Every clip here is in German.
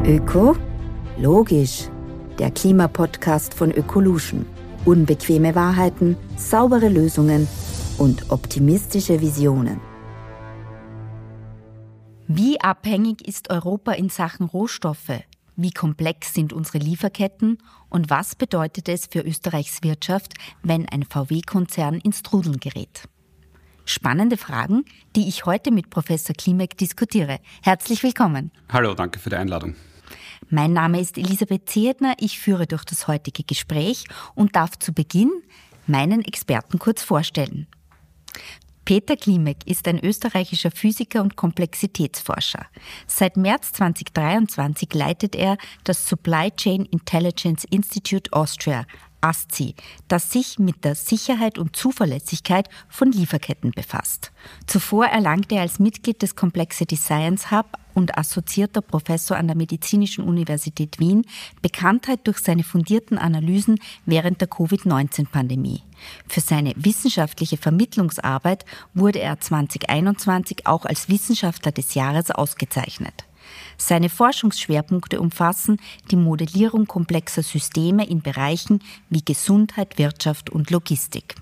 Öko? Logisch. Der Klimapodcast von Ökolution. Unbequeme Wahrheiten, saubere Lösungen und optimistische Visionen. Wie abhängig ist Europa in Sachen Rohstoffe? Wie komplex sind unsere Lieferketten? Und was bedeutet es für Österreichs Wirtschaft, wenn ein VW-Konzern ins Trudeln gerät? Spannende Fragen, die ich heute mit Professor Klimek diskutiere. Herzlich willkommen. Hallo, danke für die Einladung. Mein Name ist Elisabeth Ziedner, ich führe durch das heutige Gespräch und darf zu Beginn meinen Experten kurz vorstellen. Peter Klimek ist ein österreichischer Physiker und Komplexitätsforscher. Seit März 2023 leitet er das Supply Chain Intelligence Institute Austria, ASCI, das sich mit der Sicherheit und Zuverlässigkeit von Lieferketten befasst. Zuvor erlangte er als Mitglied des Complexity Science Hub und assoziierter Professor an der Medizinischen Universität Wien Bekanntheit durch seine fundierten Analysen während der Covid-19-Pandemie. Für seine wissenschaftliche Vermittlungsarbeit wurde er 2021 auch als Wissenschaftler des Jahres ausgezeichnet. Seine Forschungsschwerpunkte umfassen die Modellierung komplexer Systeme in Bereichen wie Gesundheit, Wirtschaft und Logistik.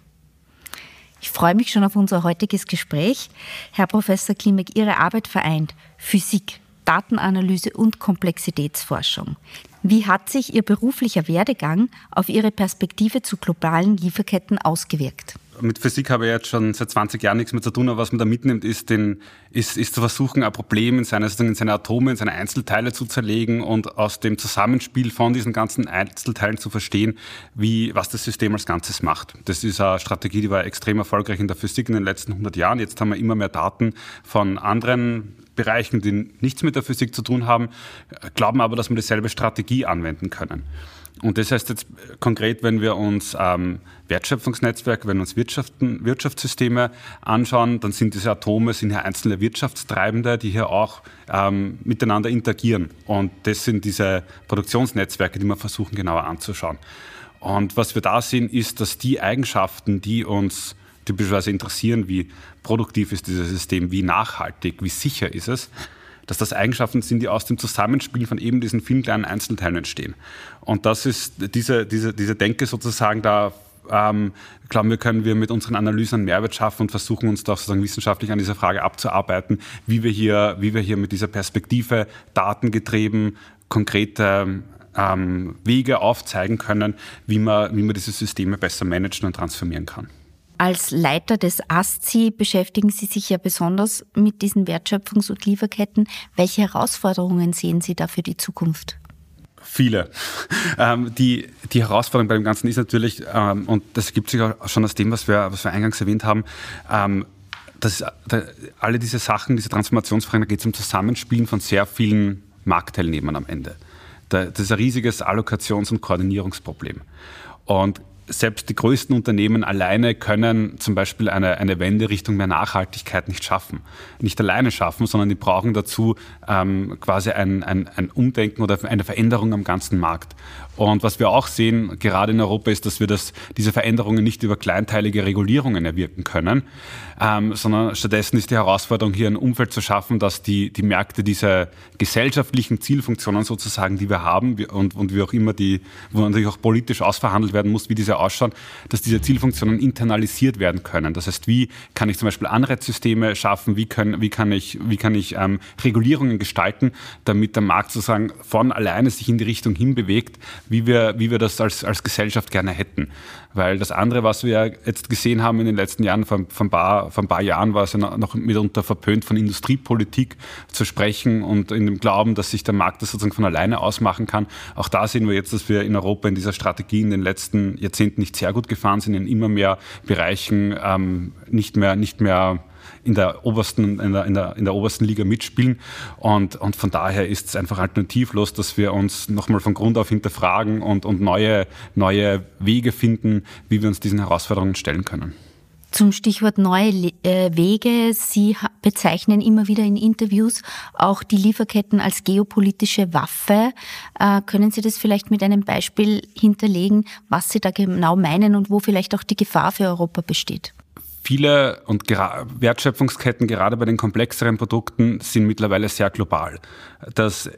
Ich freue mich schon auf unser heutiges Gespräch. Herr Professor Klimek, Ihre Arbeit vereint Physik, Datenanalyse und Komplexitätsforschung. Wie hat sich Ihr beruflicher Werdegang auf Ihre Perspektive zu globalen Lieferketten ausgewirkt? Mit Physik habe ich jetzt schon seit 20 Jahren nichts mehr zu tun, aber was man da mitnimmt, ist zu versuchen, ein Problem in seine Atome, in seine Einzelteile zu zerlegen und aus dem Zusammenspiel von diesen ganzen Einzelteilen zu verstehen, was das System als Ganzes macht. Das ist eine Strategie, die war extrem erfolgreich in der Physik in den letzten 100 Jahren. Jetzt haben wir immer mehr Daten von anderen Bereichen, die nichts mit der Physik zu tun haben, glauben aber, dass wir dieselbe Strategie anwenden können. Und das heißt jetzt konkret, wenn wir uns Wertschöpfungsnetzwerke, wenn wir uns Wirtschaftssysteme anschauen, dann sind diese Atome ja einzelne Wirtschaftstreibende, die hier auch miteinander interagieren. Und das sind diese Produktionsnetzwerke, die wir versuchen genauer anzuschauen. Und was wir da sehen, ist, dass die Eigenschaften, die uns typischerweise interessieren, wie produktiv ist dieses System, wie nachhaltig, wie sicher ist es, dass das Eigenschaften sind, die aus dem Zusammenspiel von eben diesen vielen kleinen Einzelteilen entstehen. Und das ist diese Denke sozusagen, da glauben wir, können wir mit unseren Analysen einen Mehrwert schaffen und versuchen uns doch sozusagen wissenschaftlich an dieser Frage abzuarbeiten, wie wir hier mit dieser Perspektive datengetrieben, konkrete Wege aufzeigen können, wie man diese Systeme besser managen und transformieren kann. Als Leiter des ASCI beschäftigen Sie sich ja besonders mit diesen Wertschöpfungs- und Lieferketten. Welche Herausforderungen sehen Sie da für die Zukunft? Viele. Die Herausforderung bei dem Ganzen ist natürlich, und das gibt sich auch schon aus dem, was wir eingangs erwähnt haben, alle diese Sachen, diese Transformationsfragen, da geht es um Zusammenspielen von sehr vielen Marktteilnehmern am Ende. Das ist ein riesiges Allokations- und Koordinierungsproblem. Und selbst die größten Unternehmen alleine können zum Beispiel eine Wende Richtung mehr Nachhaltigkeit nicht schaffen. Nicht alleine schaffen, sondern die brauchen dazu quasi ein Umdenken oder eine Veränderung am ganzen Markt. Und was wir auch sehen, gerade in Europa, ist, dass wir diese Veränderungen nicht über kleinteilige Regulierungen erwirken können, sondern stattdessen ist die Herausforderung, hier ein Umfeld zu schaffen, dass die Märkte diese gesellschaftlichen Zielfunktionen sozusagen, die wir haben und wie auch immer wo natürlich auch politisch ausverhandelt werden muss, wie diese ausschauen, dass diese Zielfunktionen internalisiert werden können. Das heißt, wie kann ich zum Beispiel Anreizsysteme schaffen, wie kann ich Regulierungen gestalten, damit der Markt sozusagen von alleine sich in die Richtung hinbewegt, wie wir das als Gesellschaft gerne hätten. Weil das andere, was wir jetzt gesehen haben in den letzten Jahren, vor ein paar Jahren war es ja noch mitunter verpönt, von Industriepolitik zu sprechen und in dem Glauben, dass sich der Markt das sozusagen von alleine ausmachen kann. Auch da sehen wir jetzt, dass wir in Europa in dieser Strategie in den letzten Jahrzehnten nicht sehr gut gefahren sind, in immer mehr Bereichen nicht mehr in der obersten Liga mitspielen. Und von daher ist es einfach alternativlos, dass wir uns nochmal von Grund auf hinterfragen und neue Wege finden, wie wir uns diesen Herausforderungen stellen können. Zum Stichwort neue Wege. Sie bezeichnen immer wieder in Interviews auch die Lieferketten als geopolitische Waffe. Können Sie das vielleicht mit einem Beispiel hinterlegen, was Sie da genau meinen und wo vielleicht auch die Gefahr für Europa besteht? Viele und Wertschöpfungsketten, gerade bei den komplexeren Produkten, sind mittlerweile sehr global. Das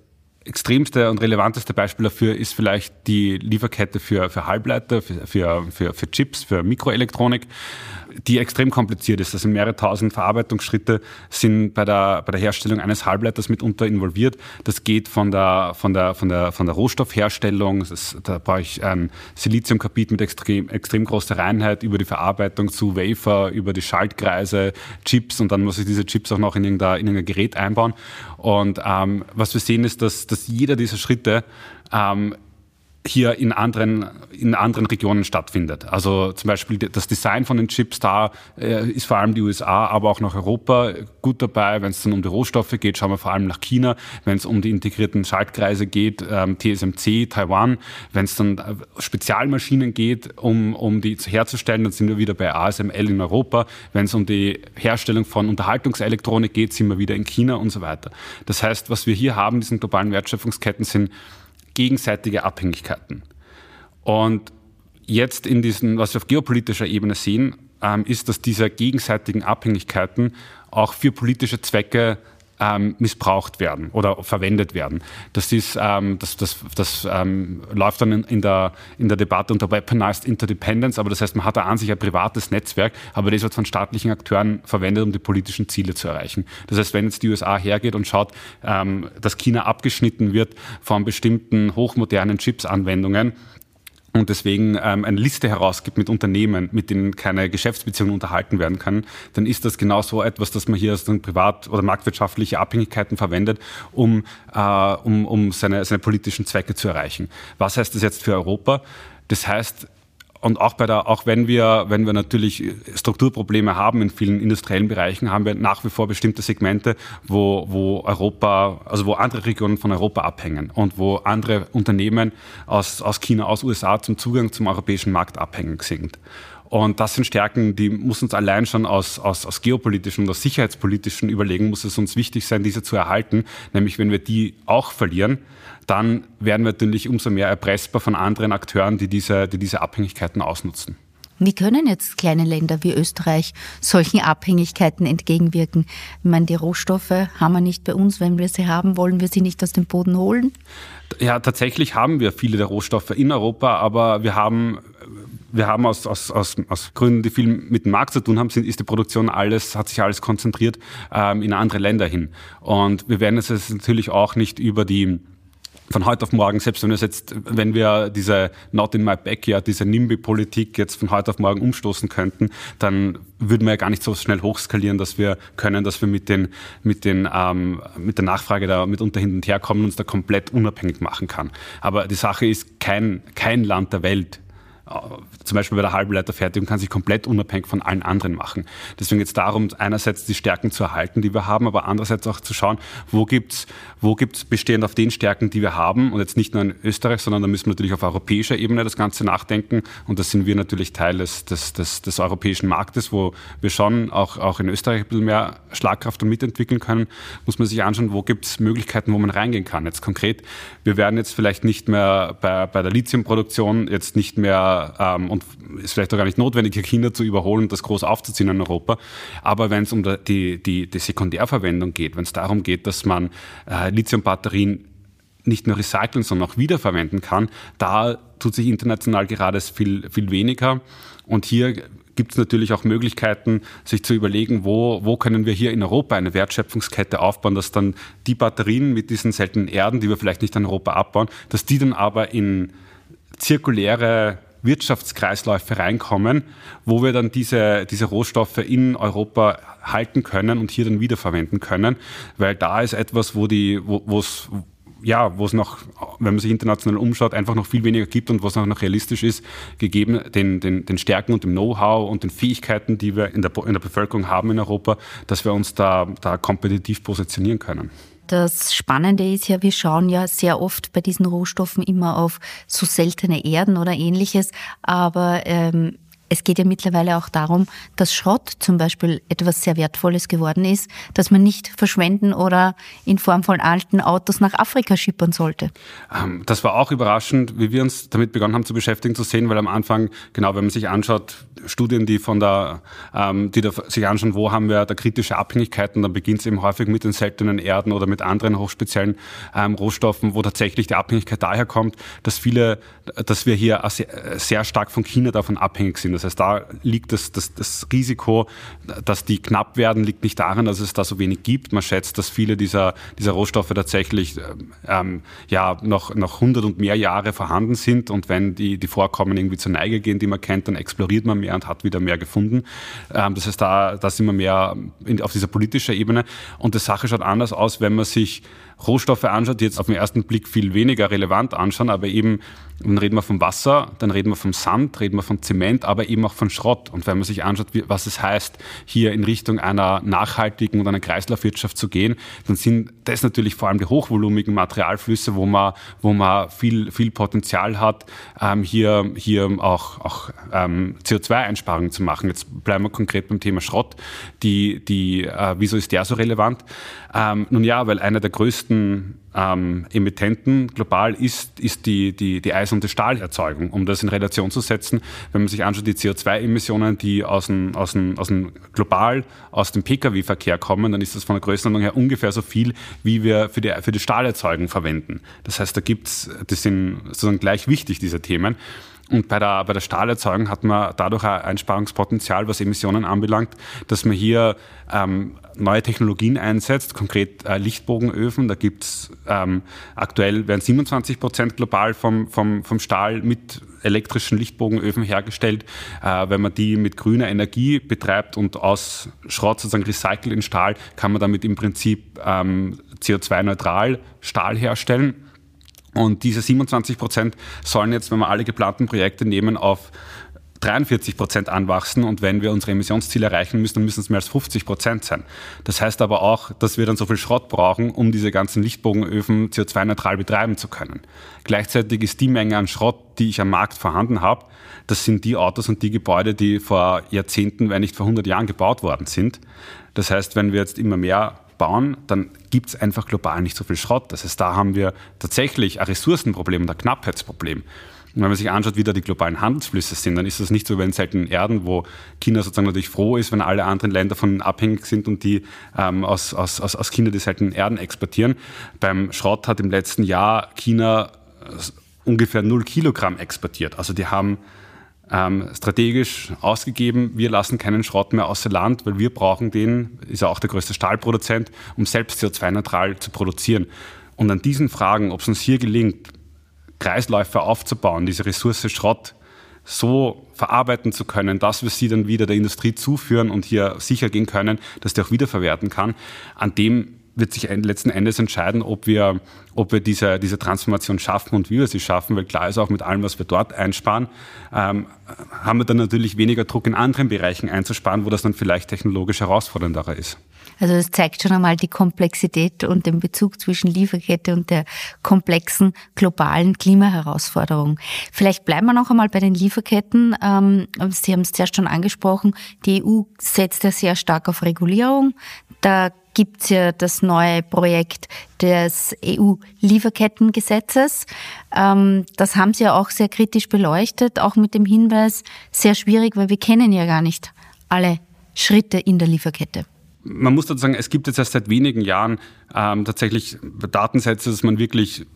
extremste und relevanteste Beispiel dafür ist vielleicht die Lieferkette für Halbleiter, für Chips, für Mikroelektronik, die extrem kompliziert ist. Also mehrere tausend Verarbeitungsschritte sind bei der Herstellung eines Halbleiters mitunter involviert. Das geht von der Rohstoffherstellung, da brauche ich ein Siliziumkarbid mit extrem großer Reinheit, über die Verarbeitung zu Wafer, über die Schaltkreise, Chips, und dann muss ich diese Chips auch noch in irgendein Gerät einbauen. Und was wir sehen ist, dass jeder dieser Schritte hier in anderen Regionen stattfindet. Also zum Beispiel das Design von den Chips, da ist vor allem die USA, aber auch noch Europa gut dabei. Wenn es dann um die Rohstoffe geht, schauen wir vor allem nach China. Wenn es um die integrierten Schaltkreise geht, TSMC, Taiwan. Wenn es dann Spezialmaschinen geht, um die herzustellen, dann sind wir wieder bei ASML in Europa. Wenn es um die Herstellung von Unterhaltungselektronik geht, sind wir wieder in China und so weiter. Das heißt, was wir hier haben, diesen globalen Wertschöpfungsketten, sind gegenseitige Abhängigkeiten. Und jetzt in diesen, was wir auf geopolitischer Ebene sehen, ist, dass diese gegenseitigen Abhängigkeiten auch für politische Zwecke missbraucht werden oder verwendet werden. Das ist, das läuft dann in der Debatte unter Weaponized Interdependence, aber das heißt, man hat da an sich ein privates Netzwerk, aber das wird von staatlichen Akteuren verwendet, um die politischen Ziele zu erreichen. Das heißt, wenn jetzt die USA hergeht und schaut, dass China abgeschnitten wird von bestimmten hochmodernen Chips-Anwendungen, und deswegen eine Liste herausgibt mit Unternehmen, mit denen keine Geschäftsbeziehungen unterhalten werden können, dann ist das genau so etwas, dass man hier aus den privat- oder marktwirtschaftliche Abhängigkeiten verwendet, um seine politischen Zwecke zu erreichen. Was heißt das jetzt für Europa? Das heißt, und auch wenn wir natürlich Strukturprobleme haben in vielen industriellen Bereichen, haben wir nach wie vor bestimmte Segmente, wo andere Regionen von Europa abhängen und wo andere Unternehmen aus China, aus USA zum Zugang zum europäischen Markt abhängig sind. Und das sind Stärken, die muss uns allein schon aus geopolitischen und aus sicherheitspolitischen Überlegungen, muss es uns wichtig sein, diese zu erhalten. Nämlich, wenn wir die auch verlieren, dann werden wir natürlich umso mehr erpressbar von anderen Akteuren, die diese Abhängigkeiten ausnutzen. Wie können jetzt kleine Länder wie Österreich solchen Abhängigkeiten entgegenwirken? Ich meine, die Rohstoffe haben wir nicht bei uns. Wenn wir sie haben, wollen wir sie nicht aus dem Boden holen? Ja, tatsächlich haben wir viele der Rohstoffe in Europa, aber wir haben aus Gründen, die viel mit dem Markt zu tun haben, ist die Produktion hat sich alles konzentriert in andere Länder hin. Und wir werden es jetzt natürlich auch nicht von heute auf morgen, selbst wenn wir diese Not in my backyard, diese NIMBY-Politik jetzt von heute auf morgen umstoßen könnten, dann würden wir ja gar nicht so schnell hochskalieren, dass wir mit der Nachfrage da mitunter hin und her kommen und uns da komplett unabhängig machen kann. Aber die Sache ist, kein Land der Welt, zum Beispiel bei der Halbleiterfertigung, kann sich komplett unabhängig von allen anderen machen. Deswegen geht es darum, einerseits die Stärken zu erhalten, die wir haben, aber andererseits auch zu schauen, wo gibt's bestehend auf den Stärken, die wir haben, und jetzt nicht nur in Österreich, sondern da müssen wir natürlich auf europäischer Ebene das Ganze nachdenken, und da sind wir natürlich Teil des europäischen Marktes, wo wir schon auch in Österreich ein bisschen mehr Schlagkraft und mitentwickeln können, muss man sich anschauen, wo gibt es Möglichkeiten, wo man reingehen kann. Jetzt konkret, wir werden jetzt vielleicht nicht mehr bei der Lithiumproduktion jetzt nicht mehr und ist vielleicht auch gar nicht notwendig, hier China zu überholen und das groß aufzuziehen in Europa. Aber wenn es um die Sekundärverwendung geht, wenn es darum geht, dass man Lithiumbatterien nicht nur recyceln, sondern auch wiederverwenden kann, da tut sich international gerade viel, viel weniger. Und hier gibt es natürlich auch Möglichkeiten, sich zu überlegen, wo können wir hier in Europa eine Wertschöpfungskette aufbauen, dass dann die Batterien mit diesen seltenen Erden, die wir vielleicht nicht in Europa abbauen, dass die dann aber in zirkuläre Wirtschaftskreisläufe reinkommen, wo wir dann diese Rohstoffe in Europa halten können und hier dann wiederverwenden können, weil da ist etwas, wo es noch, wenn man sich international umschaut, einfach noch viel weniger gibt und was noch realistisch ist, gegeben den Stärken und dem Know-how und den Fähigkeiten, die wir in der Bevölkerung haben in Europa, dass wir uns da kompetitiv positionieren können. Das Spannende ist ja, wir schauen ja sehr oft bei diesen Rohstoffen immer auf so seltene Erden oder Ähnliches, aber Es geht ja mittlerweile auch darum, dass Schrott zum Beispiel etwas sehr Wertvolles geworden ist, das man nicht verschwenden oder in Form von alten Autos nach Afrika schippern sollte. Das war auch überraschend, wie wir uns damit begonnen haben zu beschäftigen, zu sehen, weil am Anfang, genau, wenn man sich anschaut, Studien, die sich anschauen, wo haben wir da kritische Abhängigkeiten, dann beginnt es eben häufig mit den seltenen Erden oder mit anderen hochspeziellen Rohstoffen, wo tatsächlich die Abhängigkeit daher kommt, dass wir hier sehr stark von China davon abhängig sind. Das heißt, da liegt das Risiko, dass die knapp werden, liegt nicht daran, dass es da so wenig gibt. Man schätzt, dass viele dieser Rohstoffe tatsächlich noch 100 und mehr Jahre vorhanden sind, und wenn die Vorkommen irgendwie zur Neige gehen, die man kennt, dann exploriert man mehr und hat wieder mehr gefunden. Das heißt, da sind wir mehr auf dieser politischen Ebene, und die Sache schaut anders aus, wenn man sich Rohstoffe anschaut, die jetzt auf den ersten Blick viel weniger relevant anschauen, aber eben, dann reden wir vom Wasser, dann reden wir vom Sand, reden wir von Zement, aber eben auch von Schrott. Und wenn man sich anschaut, was es heißt, hier in Richtung einer nachhaltigen und einer Kreislaufwirtschaft zu gehen, dann sind das natürlich vor allem die hochvolumigen Materialflüsse, wo man viel Potenzial hat, hier auch CO2-Einsparungen zu machen. Jetzt bleiben wir konkret beim Thema Schrott. Wieso ist der so relevant? Weil einer der größten Emittenten global ist die Eisen- und die Stahlerzeugung. Um das in Relation zu setzen, wenn man sich anschaut, die CO2-Emissionen, die global aus dem Pkw-Verkehr kommen, dann ist das von der Größenordnung her ungefähr so viel, wie wir für die Stahlerzeugung verwenden. Das heißt, das sind sozusagen gleich wichtig, diese Themen. Und bei der Stahlerzeugung hat man dadurch ein Einsparungspotenzial, was Emissionen anbelangt, dass man hier neue Technologien einsetzt, konkret Lichtbogenöfen. Da gibt's aktuell werden 27% global vom Stahl mit elektrischen Lichtbogenöfen hergestellt. Wenn man die mit grüner Energie betreibt und aus Schrott sozusagen recycelt in Stahl, kann man damit im Prinzip CO2-neutral Stahl herstellen. Und diese 27% sollen jetzt, wenn wir alle geplanten Projekte nehmen, auf 43% anwachsen, und wenn wir unsere Emissionsziele erreichen müssen, dann müssen es mehr als 50% sein. Das heißt aber auch, dass wir dann so viel Schrott brauchen, um diese ganzen Lichtbogenöfen CO2-neutral betreiben zu können. Gleichzeitig ist die Menge an Schrott, die ich am Markt vorhanden habe, das sind die Autos und die Gebäude, die vor Jahrzehnten, wenn nicht vor 100 Jahren gebaut worden sind. Das heißt, wenn wir jetzt immer mehr bauen, dann gibt es einfach global nicht so viel Schrott. Das heißt, da haben wir tatsächlich ein Ressourcenproblem und ein Knappheitsproblem. Und wenn man sich anschaut, wie da die globalen Handelsflüsse sind, dann ist das nicht so wie in seltenen Erden, wo China sozusagen natürlich froh ist, wenn alle anderen Länder von abhängig sind und die aus China die seltenen Erden exportieren. Beim Schrott hat im letzten Jahr China ungefähr 0 Kilogramm exportiert. Also die haben strategisch ausgegeben, wir lassen keinen Schrott mehr außer Land, weil wir brauchen den, ist ja auch der größte Stahlproduzent, um selbst CO2-neutral zu produzieren. Und an diesen Fragen, ob es uns hier gelingt, Kreisläufe aufzubauen, diese Ressource Schrott so verarbeiten zu können, dass wir sie dann wieder der Industrie zuführen und hier sicher gehen können, dass die auch wiederverwerten kann, an dem wird sich letzten Endes entscheiden, ob wir diese Transformation schaffen und wie wir sie schaffen, weil klar ist auch, mit allem, was wir dort einsparen, haben wir dann natürlich weniger Druck in anderen Bereichen einzusparen, wo das dann vielleicht technologisch herausfordernder ist. Also das zeigt schon einmal die Komplexität und den Bezug zwischen Lieferkette und der komplexen globalen Klimaherausforderung. Vielleicht bleiben wir noch einmal bei den Lieferketten. Sie haben es zuerst schon angesprochen, die EU setzt ja sehr stark auf Regulierung. Da gibt's ja das neue Projekt des EU-Lieferkettengesetzes. Das haben Sie ja auch sehr kritisch beleuchtet, auch mit dem Hinweis, sehr schwierig, weil wir kennen ja gar nicht alle Schritte in der Lieferkette. Man muss dazu sagen, es gibt jetzt erst seit wenigen Jahren tatsächlich Datensätze, dass man wirklich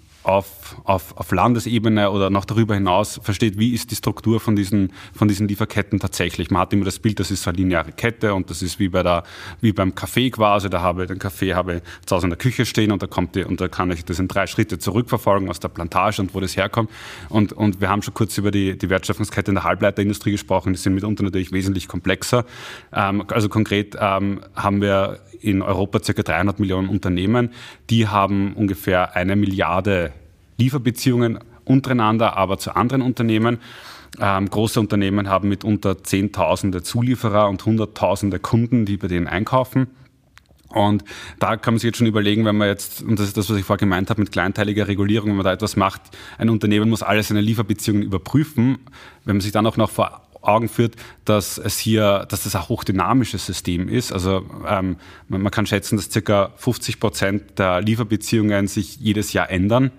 auf Landesebene oder noch darüber hinaus versteht, wie ist die Struktur von diesen Lieferketten tatsächlich. Man hat immer das Bild, das ist so eine lineare Kette und das ist wie beim Kaffee quasi. Da habe ich den Kaffee zu Hause in der Küche stehen und da kann ich das in 3 Schritte zurückverfolgen aus der Plantage und wo das herkommt. Und wir haben schon kurz über die Wertschöpfungskette in der Halbleiterindustrie gesprochen. Die sind mitunter natürlich wesentlich komplexer. Also konkret haben wir in Europa ca. 300 Millionen Unternehmen. Die haben ungefähr 1 Milliarde Lieferbeziehungen untereinander, aber zu anderen Unternehmen. Große Unternehmen haben mitunter Zehntausende Zulieferer und Hunderttausende Kunden, die bei denen einkaufen. Und da kann man sich jetzt schon überlegen, wenn man jetzt, und das ist das, was ich vorher gemeint habe, mit kleinteiliger Regulierung, wenn man da etwas macht, ein Unternehmen muss alle seine Lieferbeziehungen überprüfen. Wenn man sich dann auch noch vor Augen führt, dass das ein hochdynamisches System ist. Also man kann schätzen, dass ca. 50% der Lieferbeziehungen sich jedes Jahr ändern.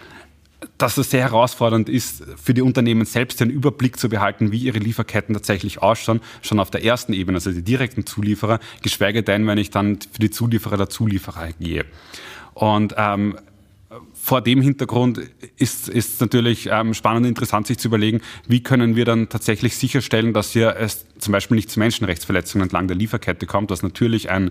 Dass es sehr herausfordernd ist, für die Unternehmen selbst den Überblick zu behalten, wie ihre Lieferketten tatsächlich ausschauen, schon auf der ersten Ebene, also die direkten Zulieferer, geschweige denn, wenn ich dann für die Zulieferer der Zulieferer gehe. Und vor dem Hintergrund ist es natürlich spannend und interessant, sich zu überlegen, wie können wir dann tatsächlich sicherstellen, dass hier es zum Beispiel nicht zu Menschenrechtsverletzungen entlang der Lieferkette kommt, was natürlich ein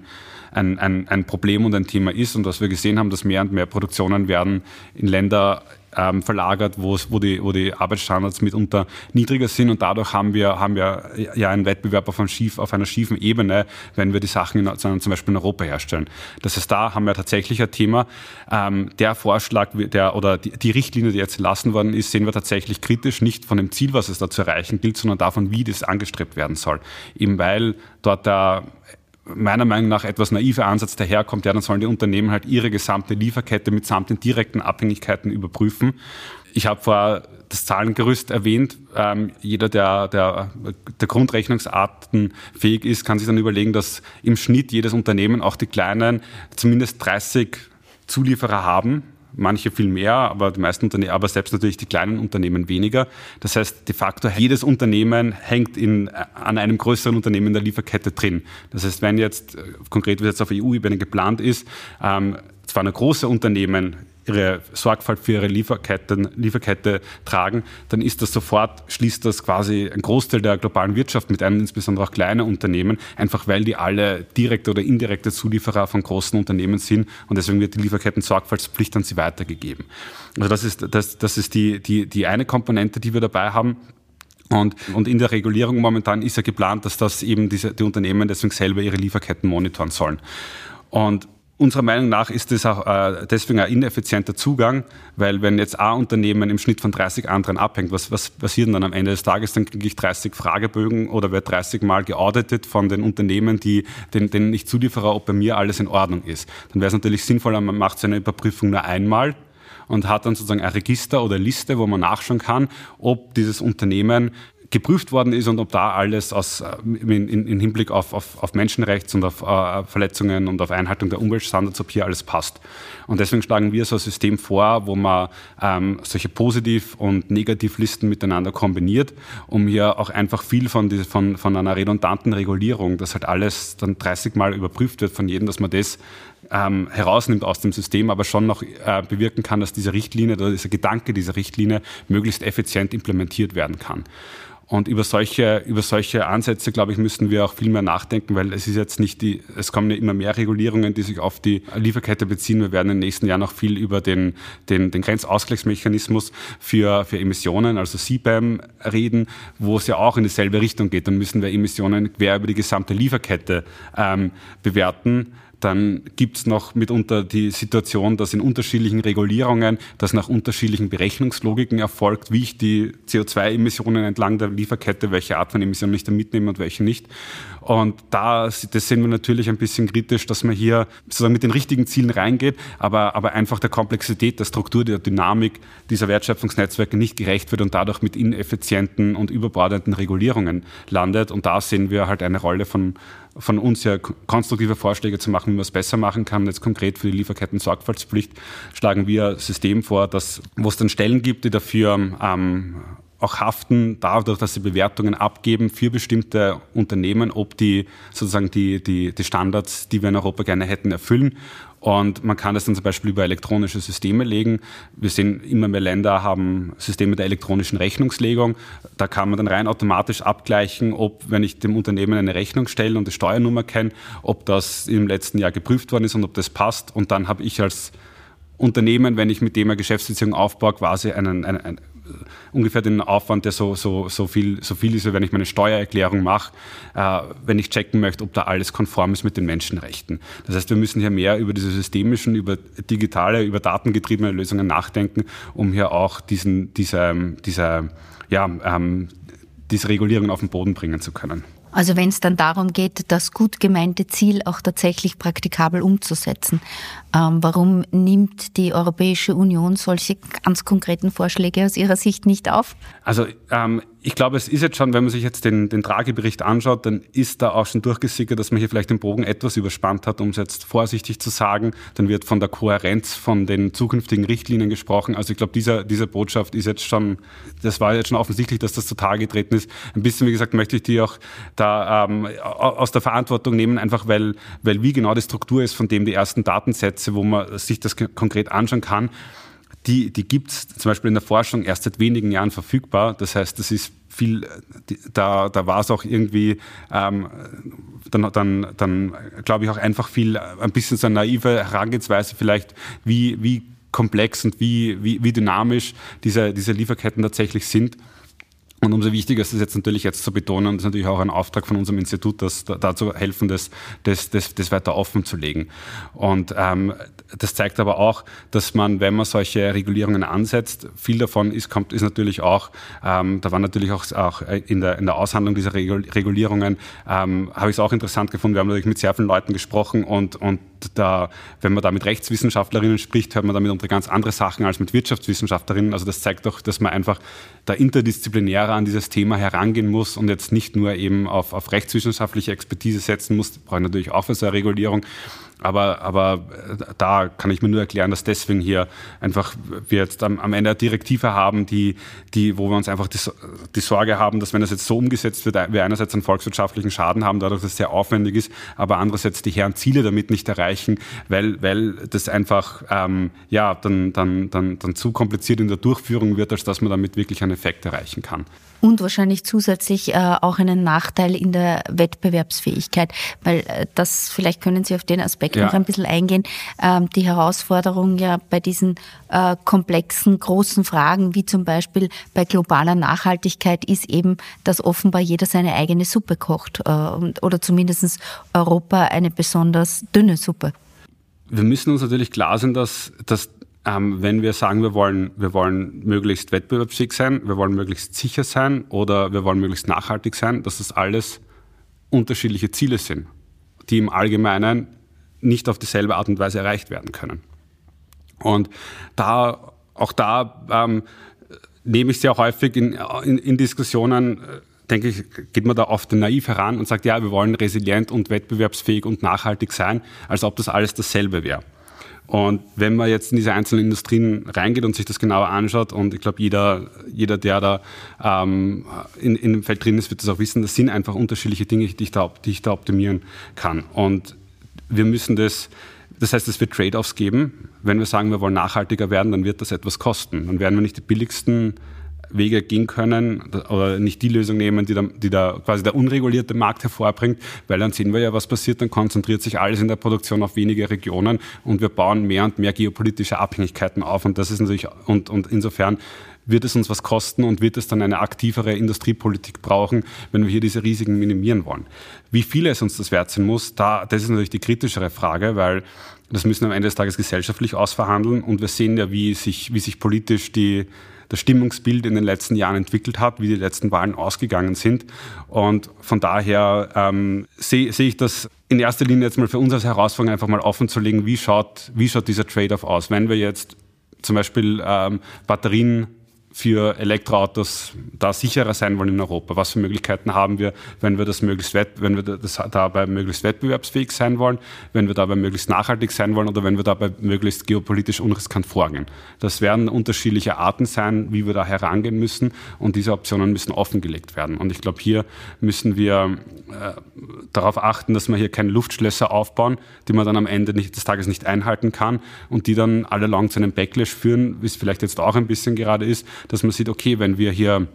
Problem und ein Thema ist und was wir gesehen haben, dass mehr und mehr Produktionen werden in Länder verlagert, wo die Arbeitsstandards mitunter niedriger sind und dadurch haben wir ja einen Wettbewerb auf einer schiefen Ebene, wenn wir die Sachen zum Beispiel in Europa herstellen. Das heißt, da haben wir tatsächlich ein Thema. Der Vorschlag die Richtlinie, die jetzt erlassen worden ist, sehen wir tatsächlich kritisch, nicht von dem Ziel, was es da zu erreichen gilt, sondern davon, wie das angestrebt werden soll. Eben weil dort meiner Meinung nach etwas naiver Ansatz daherkommt, dann sollen die Unternehmen halt ihre gesamte Lieferkette mitsamt den direkten Abhängigkeiten überprüfen. Ich habe vorher das Zahlengerüst erwähnt. Jeder, der Grundrechnungsarten fähig ist, kann sich dann überlegen, dass im Schnitt jedes Unternehmen, auch die kleinen, zumindest 30 Zulieferer haben. Manche viel mehr, aber die meisten Unternehmen, aber selbst natürlich die kleinen Unternehmen weniger. Das heißt, de facto jedes Unternehmen hängt an einem größeren Unternehmen in der Lieferkette drin. Das heißt, wenn jetzt, konkret wie es jetzt auf EU-Ebene geplant ist, zwar eine große Unternehmen ihre Sorgfalt für ihre Lieferkette tragen, dann schließt das quasi ein Großteil der globalen Wirtschaft mit ein, insbesondere auch kleine Unternehmen, einfach weil die alle direkte oder indirekte Zulieferer von großen Unternehmen sind und deswegen wird die Lieferketten-Sorgfaltspflicht an sie weitergegeben. Also das ist die eine Komponente, die wir dabei haben. Und in der Regulierung momentan ist ja geplant, dass das eben die Unternehmen deswegen selber ihre Lieferketten monitoren sollen. Und unserer Meinung nach ist das auch deswegen ein ineffizienter Zugang, weil wenn jetzt ein Unternehmen im Schnitt von 30 anderen abhängt, was passiert denn dann am Ende des Tages? Dann kriege ich 30 Fragebögen oder werde 30 Mal geauditet von den Unternehmen, denen ich zuliefere, ob bei mir alles in Ordnung ist. Dann wäre es natürlich sinnvoller, man macht so eine Überprüfung nur einmal und hat dann sozusagen ein Register oder Liste, wo man nachschauen kann, ob dieses Unternehmen geprüft worden ist und ob da alles in Hinblick auf Menschenrechts- und auf Verletzungen und auf Einhaltung der Umweltstandards, ob hier alles passt. Und deswegen schlagen wir so ein System vor, wo man solche Positiv- und Negativlisten miteinander kombiniert, um hier auch einfach viel von einer redundanten Regulierung, dass halt alles dann 30 Mal überprüft wird von jedem, dass man das herausnimmt aus dem System, aber schon noch bewirken kann, dass diese Richtlinie oder dieser Gedanke dieser Richtlinie möglichst effizient implementiert werden kann. Und über solche Ansätze, glaube ich, müssen wir auch viel mehr nachdenken, weil es ist jetzt es kommen ja immer mehr Regulierungen, die sich auf die Lieferkette beziehen. Wir werden in den nächsten Jahren noch viel über den Grenzausgleichsmechanismus für Emissionen, also CBAM, reden, wo es ja auch in dieselbe Richtung geht. Dann müssen wir Emissionen quer über die gesamte Lieferkette bewerten. Dann gibt es noch mitunter die Situation, dass in unterschiedlichen Regulierungen das nach unterschiedlichen Berechnungslogiken erfolgt, wie ich die CO2-Emissionen entlang der Lieferkette, welche Art von Emissionen ich da mitnehme und welche nicht. Und das sehen wir natürlich ein bisschen kritisch, dass man hier sozusagen mit den richtigen Zielen reingeht, aber einfach der Komplexität, der Struktur, der Dynamik dieser Wertschöpfungsnetzwerke nicht gerecht wird und dadurch mit ineffizienten und überbordenden Regulierungen landet. Und da sehen wir halt eine Rolle von uns ja konstruktive Vorschläge zu machen, wie man es besser machen kann. Jetzt konkret für die Lieferketten-Sorgfaltspflicht schlagen wir ein System vor, wo es dann Stellen gibt, die dafür auch haften, dadurch, dass sie Bewertungen abgeben für bestimmte Unternehmen, ob die sozusagen die Standards, die wir in Europa gerne hätten, erfüllen. Und man kann das dann zum Beispiel über elektronische Systeme legen. Wir sehen, immer mehr Länder haben Systeme der elektronischen Rechnungslegung. Da kann man dann rein automatisch abgleichen, ob, wenn ich dem Unternehmen eine Rechnung stelle und die Steuernummer kenne, ob das im letzten Jahr geprüft worden ist und ob das passt. Und dann habe ich als Unternehmen, wenn ich mit dem eine Geschäftsbeziehung aufbaue, quasi ungefähr den Aufwand, der so viel ist, wie wenn ich meine Steuererklärung mache, wenn ich checken möchte, ob da alles konform ist mit den Menschenrechten. Das heißt, wir müssen hier mehr über diese systemischen, über digitale, über datengetriebene Lösungen nachdenken, um hier auch diese Regulierung auf den Boden bringen zu können. Also wenn es dann darum geht, das gut gemeinte Ziel auch tatsächlich praktikabel umzusetzen, warum nimmt die Europäische Union solche ganz konkreten Vorschläge aus Ihrer Sicht nicht auf? Also Ich glaube, es ist jetzt schon, wenn man sich jetzt den Draghi-Bericht anschaut, dann ist da auch schon durchgesickert, dass man hier vielleicht den Bogen etwas überspannt hat, um es jetzt vorsichtig zu sagen. Dann wird von der Kohärenz von den zukünftigen Richtlinien gesprochen. Also ich glaube, diese Botschaft ist jetzt schon, das war jetzt schon offensichtlich, dass das zutage getreten ist. Ein bisschen, wie gesagt, möchte ich die auch da aus der Verantwortung nehmen, einfach weil wie genau die Struktur ist, von dem die ersten Datensätze, wo man sich das konkret anschauen kann, die gibt es zum Beispiel in der Forschung erst seit wenigen Jahren verfügbar. Das heißt, das ist viel, da war es auch irgendwie dann glaube ich auch einfach ein bisschen so eine naive Herangehensweise vielleicht, wie komplex und wie dynamisch diese Lieferketten tatsächlich sind. Und umso wichtiger ist es jetzt natürlich zu betonen, und das ist natürlich auch ein Auftrag von unserem Institut, dazu helfen, das weiter offen zu legen. Und das zeigt aber auch, dass man, wenn man solche Regulierungen ansetzt, viel davon ist natürlich auch, da war natürlich auch in der Aushandlung dieser Regulierungen, habe ich es auch interessant gefunden, wir haben natürlich mit sehr vielen Leuten gesprochen und da, wenn man da mit Rechtswissenschaftlerinnen spricht, hört man damit unter ganz andere Sachen als mit Wirtschaftswissenschaftlerinnen. Also das zeigt doch, dass man einfach da interdisziplinärer an dieses Thema herangehen muss und jetzt nicht nur eben auf rechtswissenschaftliche Expertise setzen muss. Das braucht natürlich auch für so eine Regulierung. Aber da kann ich mir nur erklären, dass deswegen hier einfach wir jetzt am Ende eine Direktive haben, wo wir uns einfach die Sorge haben, dass wenn das jetzt so umgesetzt wird, wir einerseits einen volkswirtschaftlichen Schaden haben, dadurch, dass es sehr aufwendig ist, aber andererseits die hehren Ziele damit nicht erreichen, weil das einfach dann zu kompliziert in der Durchführung wird, als dass man damit wirklich einen Effekt erreichen kann. Und wahrscheinlich zusätzlich auch einen Nachteil in der Wettbewerbsfähigkeit, weil vielleicht können Sie auf den Aspekt noch ein bisschen eingehen. Die Herausforderung ja bei diesen komplexen, großen Fragen, wie zum Beispiel bei globaler Nachhaltigkeit, ist eben, dass offenbar jeder seine eigene Suppe kocht oder zumindest Europa eine besonders dünne Suppe. Wir müssen uns natürlich klar sein, dass wenn wir sagen, wir wollen möglichst wettbewerbsfähig sein, wir wollen möglichst sicher sein oder wir wollen möglichst nachhaltig sein, dass das alles unterschiedliche Ziele sind, die im Allgemeinen nicht auf dieselbe Art und Weise erreicht werden können. Und da nehme ich sehr häufig in Diskussionen, denke ich, geht man da oft naiv heran und sagt, ja, wir wollen resilient und wettbewerbsfähig und nachhaltig sein, als ob das alles dasselbe wäre. Und wenn man jetzt in diese einzelnen Industrien reingeht und sich das genauer anschaut, und ich glaube, jeder, der da in dem Feld drin ist, wird das auch wissen, das sind einfach unterschiedliche Dinge, die ich da optimieren kann. Und wir müssen das heißt, es wird Trade-offs geben. Wenn wir sagen, wir wollen nachhaltiger werden, dann wird das etwas kosten. Dann werden wir nicht die billigsten Wege gehen können oder nicht die Lösung nehmen, die da quasi der unregulierte Markt hervorbringt, weil dann sehen wir ja, was passiert, dann konzentriert sich alles in der Produktion auf wenige Regionen und wir bauen mehr und mehr geopolitische Abhängigkeiten auf und das ist natürlich, und insofern wird es uns was kosten und wird es dann eine aktivere Industriepolitik brauchen, wenn wir hier diese Risiken minimieren wollen. Wie viel es uns das wert sein muss, das ist natürlich die kritischere Frage, weil das müssen wir am Ende des Tages gesellschaftlich ausverhandeln und wir sehen ja, wie sich politisch das Stimmungsbild in den letzten Jahren entwickelt hat, wie die letzten Wahlen ausgegangen sind. Und von daher sehe ich das in erster Linie jetzt mal für uns als Herausforderung einfach mal offen zu legen, wie schaut dieser Trade-off aus. Wenn wir jetzt zum Beispiel Batterien für Elektroautos da sicherer sein wollen in Europa? Was für Möglichkeiten haben wir, wenn wir dabei möglichst wettbewerbsfähig sein wollen, wenn wir dabei möglichst nachhaltig sein wollen oder wenn wir dabei möglichst geopolitisch unriskant vorgehen? Das werden unterschiedliche Arten sein, wie wir da herangehen müssen und diese Optionen müssen offengelegt werden. Und ich glaube, hier müssen wir darauf achten, dass wir hier keine Luftschlösser aufbauen, die man dann am Ende des Tages nicht einhalten kann und die dann all along zu einem Backlash führen, wie es vielleicht jetzt auch ein bisschen gerade ist, dass man sieht, okay, wenn wir hier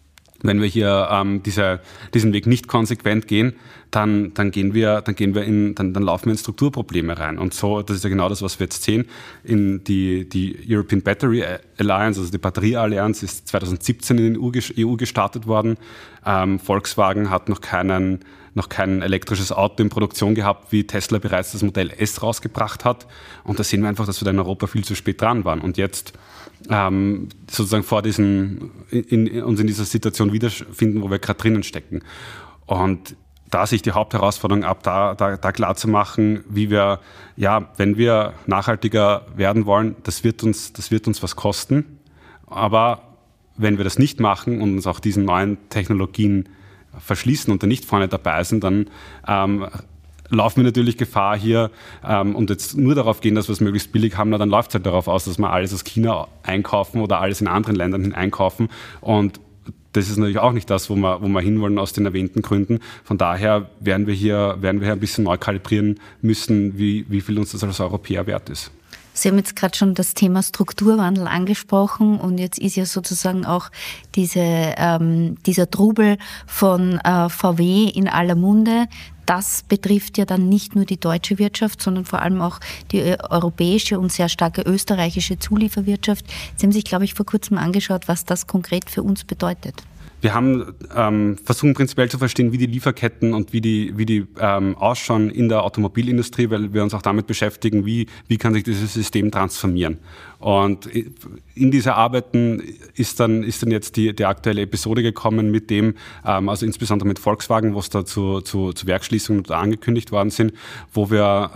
diesen Weg nicht konsequent gehen, dann laufen wir in Strukturprobleme rein. Und so, das ist ja genau das, was wir jetzt sehen. In die European Battery Alliance, also die Batterieallianz, ist 2017 in die EU gestartet worden. Volkswagen hat noch kein elektrisches Auto in Produktion gehabt, wie Tesla bereits das Modell S rausgebracht hat. Und da sehen wir einfach, dass wir da in Europa viel zu spät dran waren. Und jetzt sozusagen uns in dieser Situation wiederfinden, wo wir gerade drinnen stecken. Und da sich die Hauptherausforderung da klar zu machen, wie wir, wenn wir nachhaltiger werden wollen, das wird uns was kosten. Aber wenn wir das nicht machen und uns auch diesen neuen Technologien verschließen und da nicht vorne dabei sind, dann laufen wir natürlich Gefahr hier und jetzt nur darauf gehen, dass wir es möglichst billig haben, dann läuft es halt darauf aus, dass wir alles aus China einkaufen oder alles in anderen Ländern hin einkaufen und das ist natürlich auch nicht das, wo wir hinwollen aus den erwähnten Gründen. Von daher werden wir hier ein bisschen neu kalibrieren müssen, wie viel uns das als Europäer wert ist. Sie haben jetzt gerade schon das Thema Strukturwandel angesprochen und jetzt ist ja sozusagen auch dieser Trubel von VW in aller Munde. Das betrifft ja dann nicht nur die deutsche Wirtschaft, sondern vor allem auch die europäische und sehr starke österreichische Zulieferwirtschaft. Sie haben sich, glaube ich, vor kurzem angeschaut, was das konkret für uns bedeutet. Wir haben versuchen prinzipiell zu verstehen, wie die Lieferketten und wie die ausschauen in der Automobilindustrie, weil wir uns auch damit beschäftigen, wie kann sich dieses System transformieren. Und in diese Arbeiten ist dann jetzt die aktuelle Episode gekommen mit dem, also insbesondere mit Volkswagen, wo es da zu Werksschließungen angekündigt worden sind, wo wir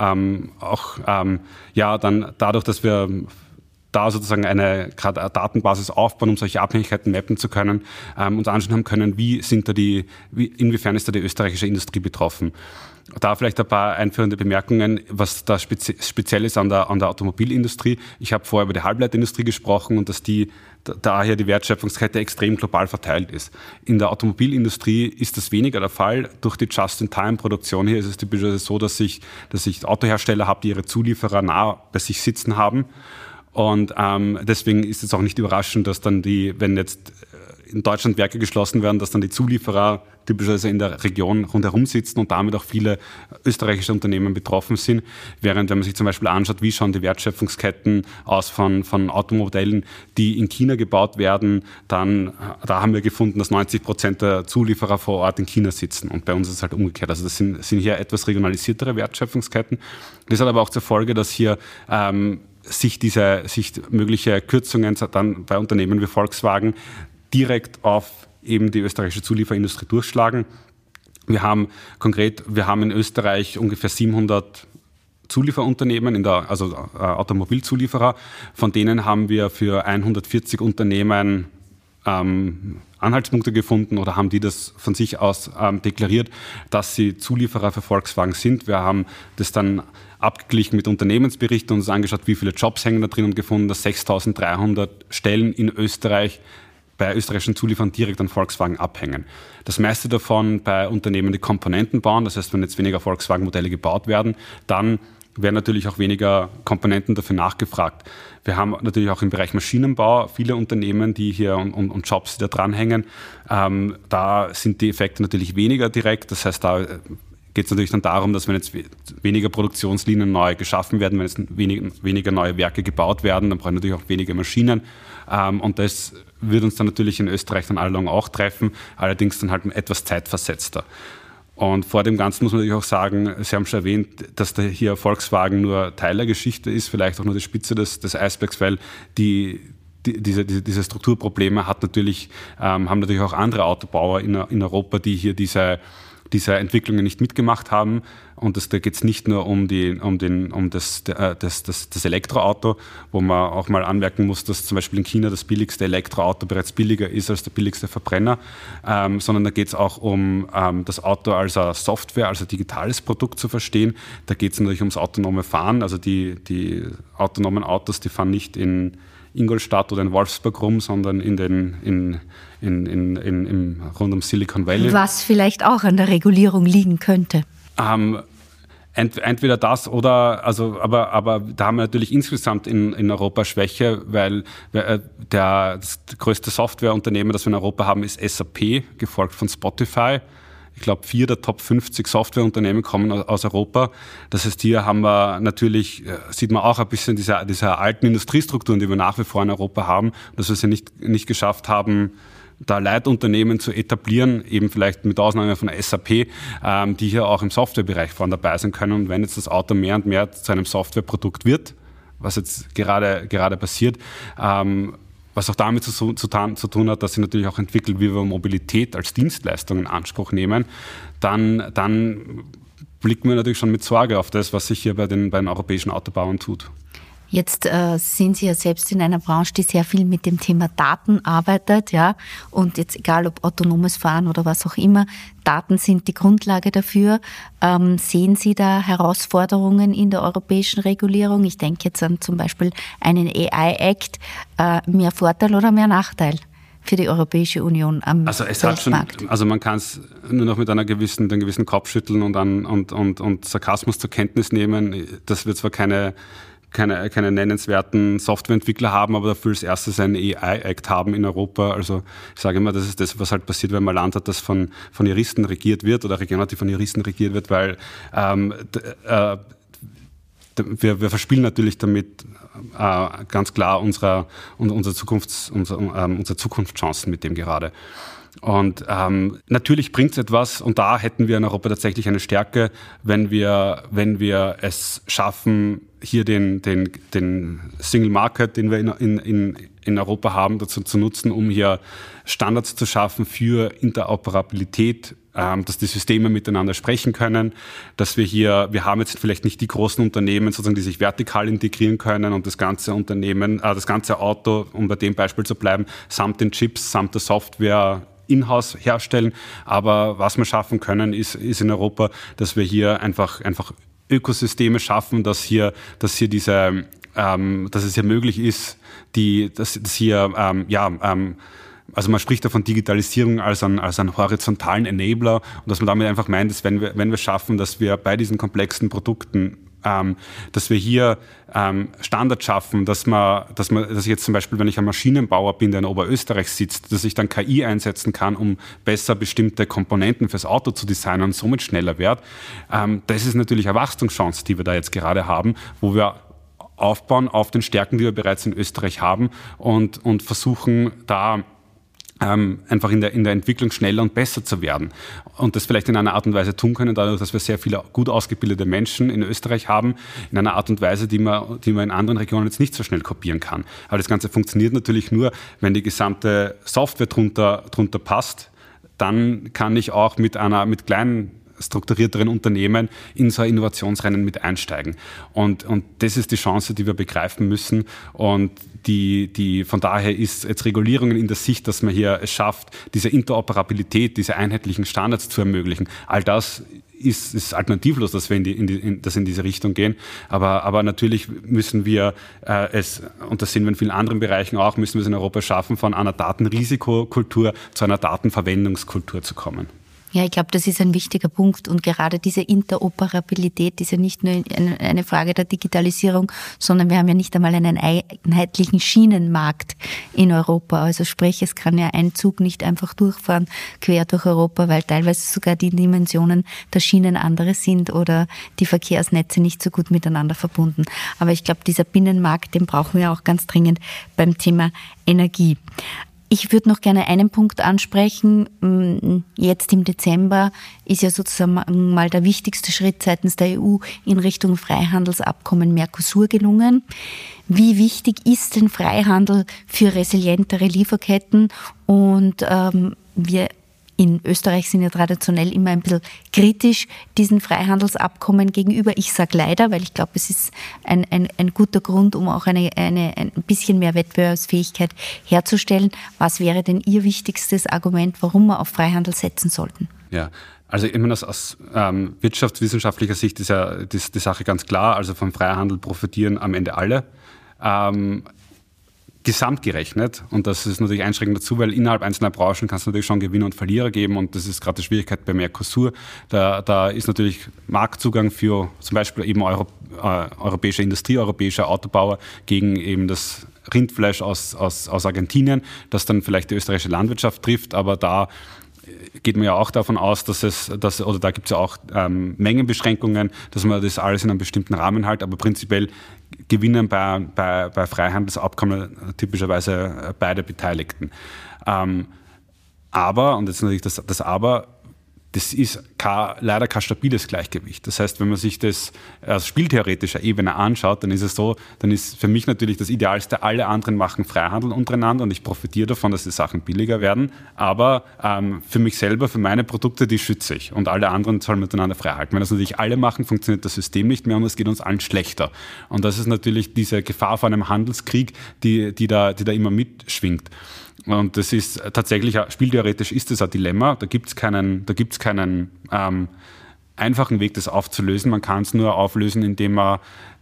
dann dadurch, dass wir da sozusagen eine Datenbasis aufbauen, um solche Abhängigkeiten mappen zu können, uns anschauen haben können, inwiefern ist da die österreichische Industrie betroffen. Da vielleicht ein paar einführende Bemerkungen, was da speziell ist an der Automobilindustrie. Ich habe vorher über die Halbleiterindustrie gesprochen und dass daher die Wertschöpfungskette extrem global verteilt ist. In der Automobilindustrie ist das weniger der Fall. Durch die Just-in-Time-Produktion hier ist es typischerweise so, dass ich Autohersteller habe, die ihre Zulieferer nah bei sich sitzen haben. Und deswegen ist es auch nicht überraschend, dass dann wenn jetzt in Deutschland Werke geschlossen werden, dass dann die Zulieferer typischerweise in der Region rundherum sitzen und damit auch viele österreichische Unternehmen betroffen sind. Während, wenn man sich zum Beispiel anschaut, wie schauen die Wertschöpfungsketten aus von Automodellen, die in China gebaut werden, da haben wir gefunden, dass 90% der Zulieferer vor Ort in China sitzen. Und bei uns ist es halt umgekehrt. Also das sind hier etwas regionalisiertere Wertschöpfungsketten. Das hat aber auch zur Folge, dass hier sich mögliche Kürzungen dann bei Unternehmen wie Volkswagen direkt auf eben die österreichische Zulieferindustrie durchschlagen. Wir haben in Österreich ungefähr 700 Zulieferunternehmen, also Automobilzulieferer. Von denen haben wir für 140 Unternehmen Anhaltspunkte gefunden oder haben die das von sich aus deklariert, dass sie Zulieferer für Volkswagen sind. Wir haben das dann abgeglichen mit Unternehmensberichten und uns angeschaut, wie viele Jobs hängen da drin und gefunden, dass 6.300 Stellen in Österreich bei österreichischen Zulieferern direkt an Volkswagen abhängen. Das meiste davon bei Unternehmen, die Komponenten bauen. Das heißt, wenn jetzt weniger Volkswagen-Modelle gebaut werden, dann werden natürlich auch weniger Komponenten dafür nachgefragt. Wir haben natürlich auch im Bereich Maschinenbau viele Unternehmen, die hier und Jobs, die da dranhängen. Da sind die Effekte natürlich weniger direkt. Das heißt, da geht es natürlich dann darum, dass wenn jetzt weniger Produktionslinien neu geschaffen werden, wenn jetzt weniger neue Werke gebaut werden, dann brauchen wir natürlich auch weniger Maschinen. Und das wird uns dann natürlich in Österreich dann allalong auch treffen, allerdings dann halt etwas zeitversetzter. Und vor dem Ganzen muss man natürlich auch sagen, Sie haben schon erwähnt, dass da hier Volkswagen nur Teil der Geschichte ist, vielleicht auch nur die Spitze des Eisbergs, weil diese Strukturprobleme haben natürlich auch andere Autobauer in Europa, die hier diese Entwicklungen nicht mitgemacht haben. Und da geht es nicht nur um das Elektroauto, wo man auch mal anmerken muss, dass zum Beispiel in China das billigste Elektroauto bereits billiger ist als der billigste Verbrenner, sondern da geht es auch um das Auto als eine Software, als ein digitales Produkt zu verstehen. Da geht es natürlich ums autonome Fahren. Also die autonomen Autos, die fahren nicht in Ingolstadt oder in Wolfsburg rum, sondern rund um Silicon Valley. Was vielleicht auch an der Regulierung liegen könnte. Entweder das oder, aber da haben wir natürlich insgesamt in Europa Schwäche, weil das größte Softwareunternehmen, das wir in Europa haben, ist SAP, gefolgt von Spotify. Ich glaube, 4 der Top 50 Softwareunternehmen kommen aus Europa. Das heißt, hier haben wir natürlich, sieht man auch ein bisschen diese alten Industriestrukturen, die wir nach wie vor in Europa haben, dass wir es ja nicht geschafft haben, da Leitunternehmen zu etablieren, eben vielleicht mit Ausnahme von SAP, die hier auch im Softwarebereich vorne dabei sein können. Und wenn jetzt das Auto mehr und mehr zu einem Softwareprodukt wird, was jetzt gerade passiert, was auch damit zu tun hat, dass sie natürlich auch entwickelt, wie wir Mobilität als Dienstleistung in Anspruch nehmen, dann blicken wir natürlich schon mit Sorge auf das, was sich hier bei den europäischen Autobauern tut. Jetzt sind Sie ja selbst in einer Branche, die sehr viel mit dem Thema Daten arbeitet, ja. Und jetzt egal ob autonomes Fahren oder was auch immer, Daten sind die Grundlage dafür. Sehen Sie da Herausforderungen in der europäischen Regulierung? Ich denke jetzt an zum Beispiel einen AI-Act. Mehr Vorteil oder mehr Nachteil für die Europäische Union am Weltmarkt? Also man kann es nur noch mit einem gewissen Kopfschütteln und Sarkasmus zur Kenntnis nehmen. Das wird zwar keine nennenswerten Softwareentwickler haben, aber dafür als erstes einen AI-Act haben in Europa. Also ich sage immer, das ist das, was halt passiert, wenn man ein Land hat, das von Juristen regiert wird oder Regionen hat, die von Juristen regiert wird, weil wir verspielen natürlich damit ganz klar unsere Zukunftschancen mit dem gerade. Und natürlich bringt es etwas, und da hätten wir in Europa tatsächlich eine Stärke, wenn wir es schaffen, hier den Single Market, den wir in Europa haben, dazu zu nutzen, um hier Standards zu schaffen für Interoperabilität, dass die Systeme miteinander sprechen können, dass wir haben jetzt vielleicht nicht die großen Unternehmen, sozusagen, die sich vertikal integrieren können und das ganze Unternehmen, das ganze Auto, um bei dem Beispiel zu bleiben, samt den Chips, samt der Software in-house herstellen. Aber was wir schaffen können, ist in Europa, dass wir hier einfach Ökosysteme schaffen, dass es hier möglich ist, also man spricht da von Digitalisierung als einen horizontalen Enabler, und dass man damit einfach meint, dass wenn wir schaffen, dass wir bei diesen komplexen Produkten, dass wir hier Standards schaffen, dass ich jetzt zum Beispiel, wenn ich ein Maschinenbauer bin, der in Oberösterreich sitzt, dass ich dann KI einsetzen kann, um besser bestimmte Komponenten fürs Auto zu designen und somit schneller wird. Das ist natürlich eine Wachstumschance, die wir da jetzt gerade haben, wo wir aufbauen auf den Stärken, die wir bereits in Österreich haben, und versuchen da einfach in der Entwicklung schneller und besser zu werden. Und das vielleicht in einer Art und Weise tun können, dadurch, dass wir sehr viele gut ausgebildete Menschen in Österreich haben, in einer Art und Weise, die man in anderen Regionen jetzt nicht so schnell kopieren kann. Aber das Ganze funktioniert natürlich nur, wenn die gesamte Software drunter passt. Dann kann ich auch mit kleinen strukturierteren Unternehmen in so ein Innovationsrennen mit einsteigen. Und das ist die Chance, die wir begreifen müssen. Und von daher ist jetzt Regulierungen in der Sicht, dass man hier es schafft, diese Interoperabilität, diese einheitlichen Standards zu ermöglichen. All das ist alternativlos, dass wir in diese Richtung gehen. Aber natürlich müssen wir und das sehen wir in vielen anderen Bereichen auch, müssen wir es in Europa schaffen, von einer Datenrisikokultur zu einer Datenverwendungskultur zu kommen. Ja, ich glaube, das ist ein wichtiger Punkt, und gerade diese Interoperabilität ist ja nicht nur eine Frage der Digitalisierung, sondern wir haben ja nicht einmal einen einheitlichen Schienenmarkt in Europa. Also sprich, es kann ja ein Zug nicht einfach durchfahren quer durch Europa, weil teilweise sogar die Dimensionen der Schienen andere sind oder die Verkehrsnetze nicht so gut miteinander verbunden. Aber ich glaube, dieser Binnenmarkt, den brauchen wir auch ganz dringend beim Thema Energie. Ich würde noch gerne einen Punkt ansprechen. Jetzt im Dezember ist ja sozusagen mal der wichtigste Schritt seitens der EU in Richtung Freihandelsabkommen Mercosur gelungen. Wie wichtig ist denn Freihandel für resilientere Lieferketten? Und wir in Österreich sind ja traditionell immer ein bisschen kritisch diesen Freihandelsabkommen gegenüber. Ich sage leider, weil ich glaube, es ist ein guter Grund, um auch ein bisschen mehr Wettbewerbsfähigkeit herzustellen. Was wäre denn Ihr wichtigstes Argument, warum wir auf Freihandel setzen sollten? Ja, also immer aus wirtschaftswissenschaftlicher Sicht ist ja die Sache ganz klar. Also vom Freihandel profitieren am Ende alle. Gesamt gerechnet, und das ist natürlich einschränkend dazu, weil innerhalb einzelner Branchen kann es natürlich schon Gewinner und Verlierer geben, und das ist gerade die Schwierigkeit bei Mercosur. Da ist natürlich Marktzugang für zum Beispiel eben europäische Industrie, europäische Autobauer gegen eben das Rindfleisch aus Argentinien, das dann vielleicht die österreichische Landwirtschaft trifft, aber da geht man ja auch davon aus, da gibt es ja auch Mengenbeschränkungen, dass man das alles in einem bestimmten Rahmen hält, aber prinzipiell gewinnen bei Freihandelsabkommen typischerweise beide Beteiligten. Aber, und jetzt natürlich das Aber, das ist leider kein stabiles Gleichgewicht. Das heißt, wenn man sich das aus spieltheoretischer Ebene anschaut, dann ist es so, dann ist für mich natürlich das Idealste, alle anderen machen Freihandel untereinander und ich profitiere davon, dass die Sachen billiger werden. Aber für mich selber, für meine Produkte, die schütze ich und alle anderen sollen miteinander frei halten. Wenn das natürlich alle machen, funktioniert das System nicht mehr und es geht uns allen schlechter. Und das ist natürlich diese Gefahr vor einem Handelskrieg, die da immer mitschwingt. Und das ist tatsächlich, spieltheoretisch ist das ein Dilemma. Da gibt's keinen einfachen Weg, das aufzulösen. Man kann es nur auflösen, indem man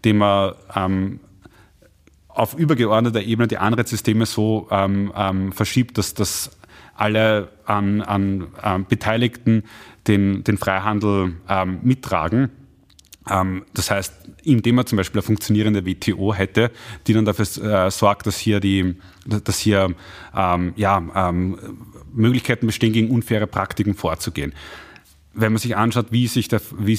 auf übergeordneter Ebene die Anreizsysteme so verschiebt, dass alle an Beteiligten den Freihandel mittragen. Das heißt, indem man zum Beispiel eine funktionierende WTO hätte, die dann dafür sorgt, dass hier Möglichkeiten bestehen, gegen unfaire Praktiken vorzugehen. Wenn man sich anschaut, wie sich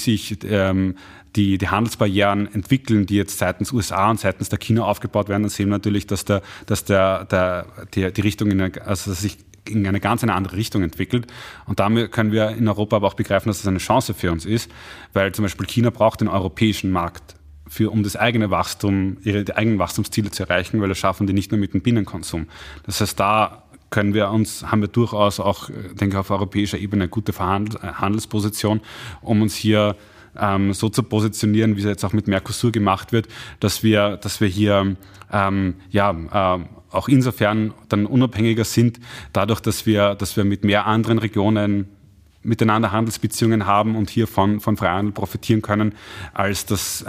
die Handelsbarrieren entwickeln, die jetzt seitens USA und seitens der China aufgebaut werden, dann sehen wir natürlich, dass die Richtung sich in eine ganz andere Richtung entwickelt. Und damit können wir in Europa aber auch begreifen, dass das eine Chance für uns ist, weil zum Beispiel China braucht den europäischen Markt, um das eigene Wachstum, ihre eigenen Wachstumsziele zu erreichen, weil das schaffen die nicht nur mit dem Binnenkonsum. Das heißt, da haben wir durchaus auch, denke ich, auf europäischer Ebene eine gute Handelsposition, um uns hier so zu positionieren, wie es jetzt auch mit Mercosur gemacht wird, dass wir hier auch insofern dann unabhängiger sind, dadurch, dass wir mit mehr anderen Regionen miteinander Handelsbeziehungen haben und hier von Freihandel profitieren können, als das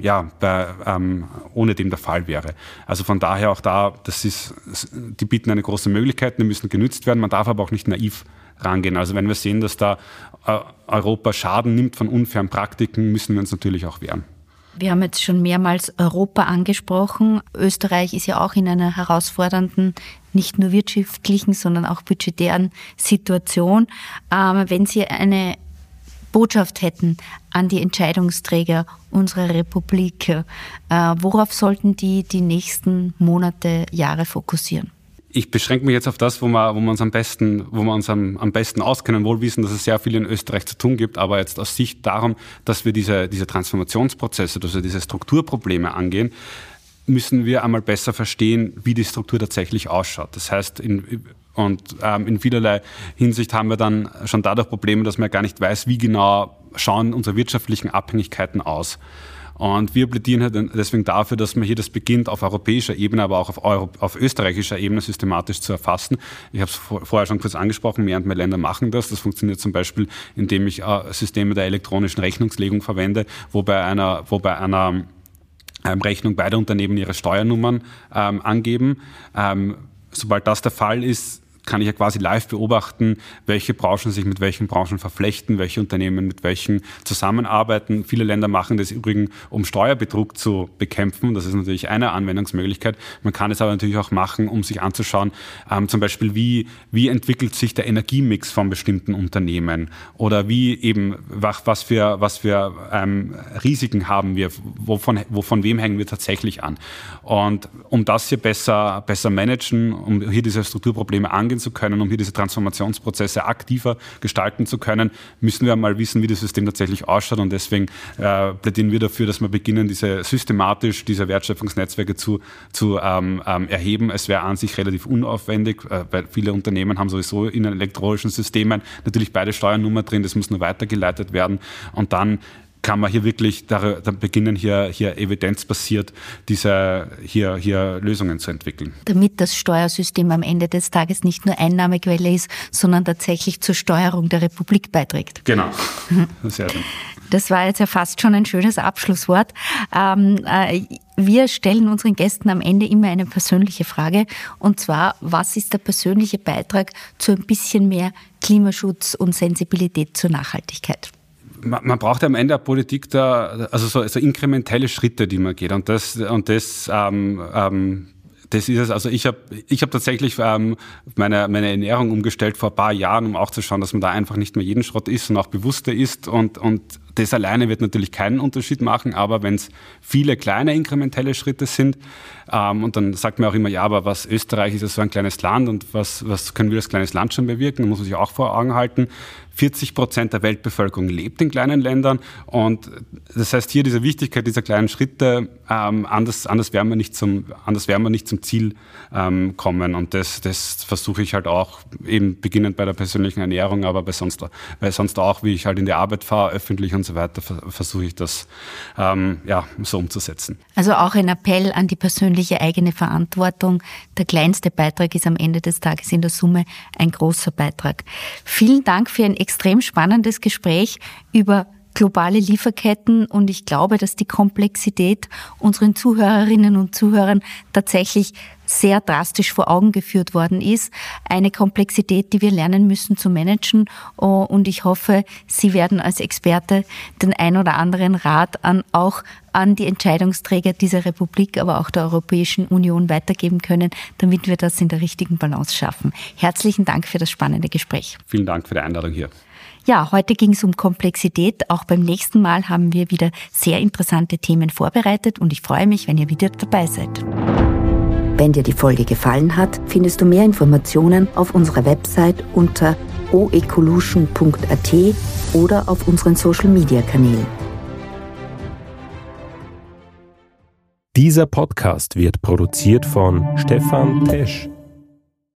ohne dem der Fall wäre. Also von daher auch da, die bieten eine große Möglichkeit, die müssen genützt werden. Man darf aber auch nicht naiv rangehen. Also wenn wir sehen, dass da Europa Schaden nimmt von unfairen Praktiken, müssen wir uns natürlich auch wehren. Wir haben jetzt schon mehrmals Europa angesprochen. Österreich ist ja auch in einer herausfordernden, nicht nur wirtschaftlichen, sondern auch budgetären Situation. Wenn Sie eine Botschaft hätten an die Entscheidungsträger unserer Republik, worauf sollten die nächsten Monate, Jahre fokussieren? Ich beschränke mich jetzt auf das, wo wir uns am besten auskennen, wohl wissen, dass es sehr viel in Österreich zu tun gibt, aber jetzt aus Sicht darum, dass wir diese Transformationsprozesse, dass wir diese Strukturprobleme angehen, müssen wir einmal besser verstehen, wie die Struktur tatsächlich ausschaut. Das heißt, in vielerlei Hinsicht haben wir dann schon dadurch Probleme, dass man gar nicht weiß, wie genau schauen unsere wirtschaftlichen Abhängigkeiten aus. Und wir plädieren halt deswegen dafür, dass man hier das beginnt, auf europäischer Ebene, aber auch auf österreichischer Ebene systematisch zu erfassen. Ich habe es vorher schon kurz angesprochen, mehr und mehr Länder machen das. Das funktioniert zum Beispiel, indem ich Systeme der elektronischen Rechnungslegung verwende, wo bei einer Rechnung beide Unternehmen ihre Steuernummern angeben. Sobald das der Fall ist, kann ich ja quasi live beobachten, welche Branchen sich mit welchen Branchen verflechten, welche Unternehmen mit welchen zusammenarbeiten. Viele Länder machen das übrigens, um Steuerbetrug zu bekämpfen. Das ist natürlich eine Anwendungsmöglichkeit. Man kann es aber natürlich auch machen, um sich anzuschauen, zum Beispiel, wie entwickelt sich der Energiemix von bestimmten Unternehmen oder was für Risiken haben wir, von wem hängen wir tatsächlich an. Und um das hier besser managen, um hier diese Strukturprobleme angehen zu können, um hier diese Transformationsprozesse aktiver gestalten zu können, müssen wir mal wissen, wie das System tatsächlich ausschaut. Und deswegen plädieren wir dafür, dass wir beginnen, diese Wertschöpfungsnetzwerke zu erheben. Es wäre an sich relativ unaufwendig, weil viele Unternehmen haben sowieso in den elektronischen Systemen natürlich beide Steuernummer drin, das muss nur weitergeleitet werden. Und dann kann man hier wirklich dann beginnen, hier evidenzbasiert hier Lösungen zu entwickeln. Damit das Steuersystem am Ende des Tages nicht nur Einnahmequelle ist, sondern tatsächlich zur Steuerung der Republik beiträgt. Genau. Sehr schön. Das war jetzt ja fast schon ein schönes Abschlusswort. Wir stellen unseren Gästen am Ende immer eine persönliche Frage. Und zwar, was ist der persönliche Beitrag zu ein bisschen mehr Klimaschutz und Sensibilität zur Nachhaltigkeit? Man braucht ja am Ende eine Politik so inkrementelle Schritte, die man geht. Und das ist es. Also ich habe tatsächlich meine Ernährung umgestellt vor ein paar Jahren, um auch zu schauen, dass man da einfach nicht mehr jeden Schrott isst und auch bewusster isst und Das alleine wird natürlich keinen Unterschied machen, aber wenn es viele kleine inkrementelle Schritte sind, und dann sagt man auch immer, ja, aber Österreich ist ja so ein kleines Land und was können wir als kleines Land schon bewirken? Da muss man sich auch vor Augen halten. 40% der Weltbevölkerung lebt in kleinen Ländern und das heißt hier diese Wichtigkeit dieser kleinen Schritte, anders werden wir nicht zum Ziel kommen und das versuche ich halt auch eben beginnend bei der persönlichen Ernährung, aber bei sonst auch, wie ich halt in die Arbeit fahre, öffentlich und so weiter, versuche ich das so umzusetzen. Also auch ein Appell an die persönliche eigene Verantwortung. Der kleinste Beitrag ist am Ende des Tages in der Summe ein großer Beitrag. Vielen Dank für ein extrem spannendes Gespräch über globale Lieferketten und ich glaube, dass die Komplexität unseren Zuhörerinnen und Zuhörern tatsächlich sehr drastisch vor Augen geführt worden ist. Eine Komplexität, die wir lernen müssen zu managen und ich hoffe, Sie werden als Experte den ein oder anderen Rat auch an die Entscheidungsträger dieser Republik, aber auch der Europäischen Union weitergeben können, damit wir das in der richtigen Balance schaffen. Herzlichen Dank für das spannende Gespräch. Vielen Dank für die Einladung hier. Ja, heute ging es um Komplexität. Auch beim nächsten Mal haben wir wieder sehr interessante Themen vorbereitet und ich freue mich, wenn ihr wieder dabei seid. Wenn dir die Folge gefallen hat, findest du mehr Informationen auf unserer Website unter oecolution.at oder auf unseren Social-Media-Kanälen. Dieser Podcast wird produziert von Stefan Tesch.